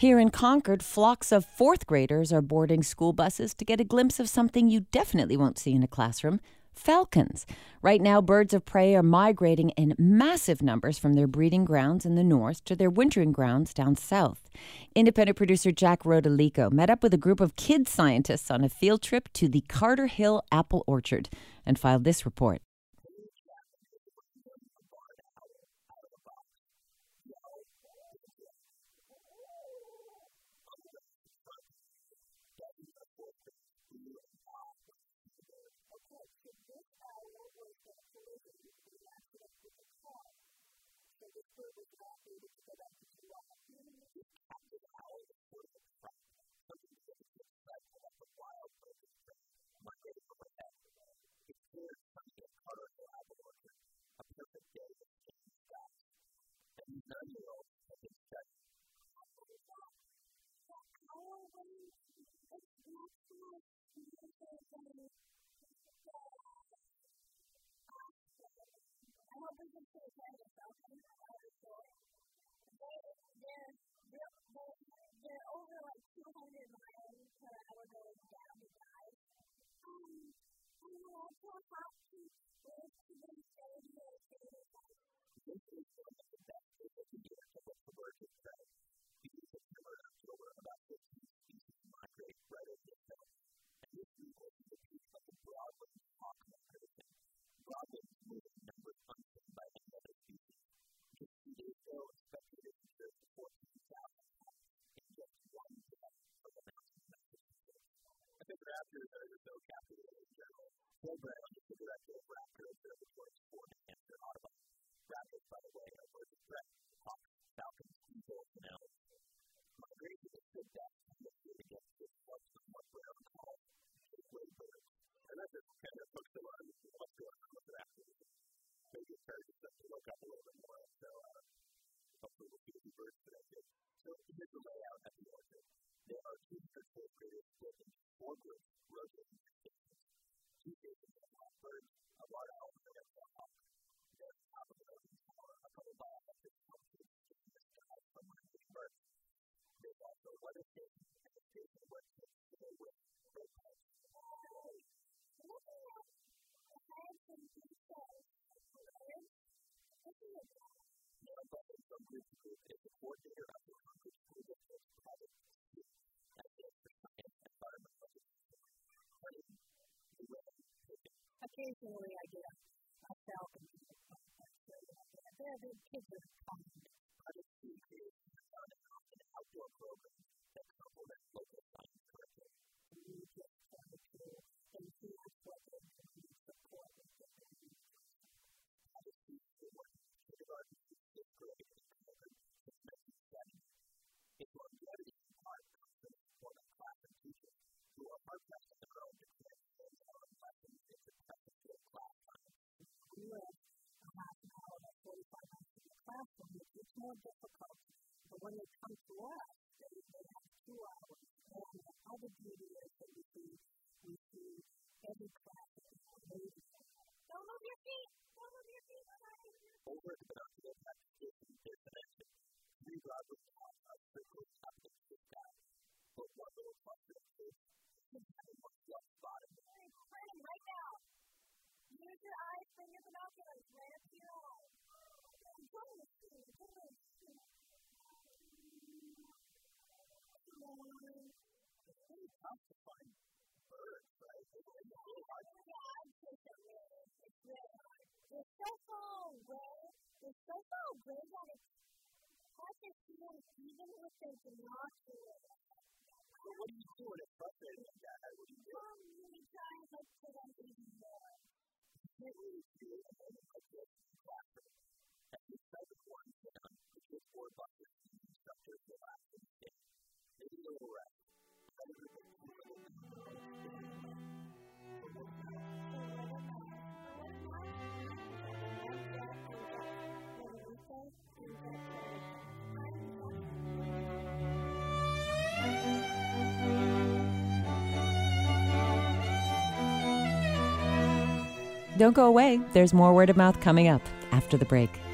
Here in Concord, flocks of fourth graders are boarding school buses to get a glimpse of something you definitely won't see in a classroom: falcons. Right now, birds of prey are migrating in massive numbers from their breeding grounds in the north to their wintering grounds down south. Independent producer Jack Rodolico met up with a group of kid scientists on a field trip to the Carter Hill Apple Orchard and filed this report. They're over like 200 miles per hour going down the drive. I know, it's so hot to wait to be staying here. This is one of the best places to get to look for birds of prey. Because September and October, about 15 species migrate right over the hill. And this eagle is a piece of the broadwing hawk migration. Broadwings move in numbers unseen by any other species. Just 2 days ago, spectators observed 14,000 in just one day from the mountains of Massachusetts. I think raptors are so captivating in general. Bill Brown is the director of Raptor Observatory for New Hampshire, Audubon. Raptors, by the way, are birds of prey: hawks, falcons, eagles, and owls. Migration is so best to look against this what Brown calls gateway birds. And that just kind of hooks them on what's going on with raptors. Maybe it's hard to look up a little bit more. So hopefully we'll see a few birds today too. So here's the layout at the orchard. There are 200 fourth graders split into 4 groups, rotating their stations. 2 stations of blackbirds, a water owl, and a red-tailed hawk. Then on top of the open tower, a couple biometric pumpkins in the sky from migrating birds. There's also a weather station and a station where kids stay with bird pets. But in some groups, it's a coordinator of the Concord School District's private institute that stands for Science and Environmental Education. Occasionally, I get a falcon. The kids are common. Private school creates an outdoor program that complements local science curriculum. We just try to influence what they're doing and support what they're doing. Private schools are working kindergarten to 6th grade in Concord since 1970. Its longevity in part comes from the support of classroom teachers who are hard-pressed on their own to create hands-on lessons into practical class time. We live a half an hour or 45 minutes in the classroom, which is more difficult. But when they come to us, they have 2 hours. And the other beauty is that we see every class is amazing. Don't move your feet! Don't move your feet! Over at the binocular practice station, there's an exit. 3 Broadway towers are circling up into the sky. But one little cluster of kids is having one fluff spot in there. Hey, right now! Use your eyes, bring your binoculars right up to your eyes. Go to the screen, go to the screen. It's really tough to find birds, right? It's really hard to find. It's really hard. They're so far away. That it's hard to see them even with their binoculars. So what do you do when it's frustrating like that? What do you do? We try and look for them even more. You can't really see it in a like this classroom. At the site of one down, which is 4 buses, the instructors relax and stay. Maybe a little rest. Don't go away. There's more Word of Mouth coming up after the break.